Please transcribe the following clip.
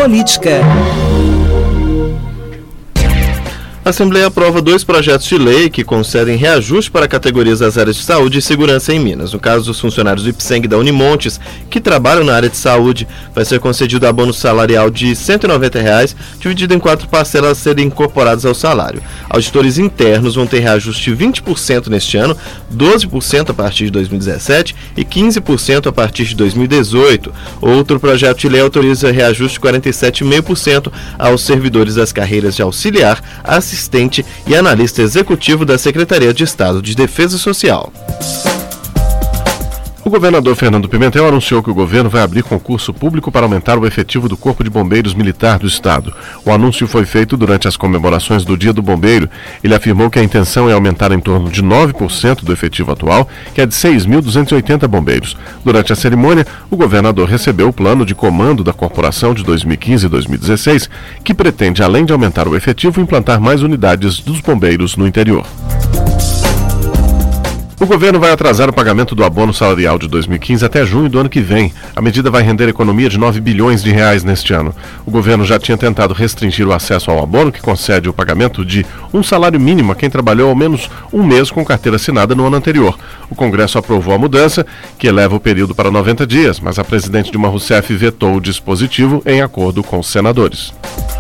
política. A Assembleia aprova 2 projetos de lei que concedem reajuste para categorias das áreas de saúde e segurança em Minas. No caso dos funcionários do IPSENG e da Unimontes, que trabalham na área de saúde, vai ser concedido abono salarial de R$ 190, dividido em 4 parcelas a serem incorporadas ao salário. Auditores internos vão ter reajuste de 20% neste ano, 12% a partir de 2017 e 15% a partir de 2018. Outro projeto de lei autoriza reajuste de 47,5% aos servidores das carreiras de auxiliar, assistente e analista executivo da Secretaria de Estado de Defesa Social. O governador Fernando Pimentel anunciou que o governo vai abrir concurso público para aumentar o efetivo do Corpo de Bombeiros Militar do Estado. O anúncio foi feito durante as comemorações do Dia do Bombeiro. Ele afirmou que a intenção é aumentar em torno de 9% do efetivo atual, que é de 6.280 bombeiros. Durante a cerimônia, o governador recebeu o plano de comando da corporação de 2015 e 2016, que pretende, além de aumentar o efetivo, implantar mais unidades dos bombeiros no interior. O governo vai atrasar o pagamento do abono salarial de 2015 até junho do ano que vem. A medida vai render economia de R$ 9 bilhões neste ano. O governo já tinha tentado restringir o acesso ao abono, que concede o pagamento de um salário mínimo a quem trabalhou ao menos um mês com carteira assinada no ano anterior. O Congresso aprovou a mudança, que eleva o período para 90 dias, mas a presidente Dilma Rousseff vetou o dispositivo em acordo com os senadores.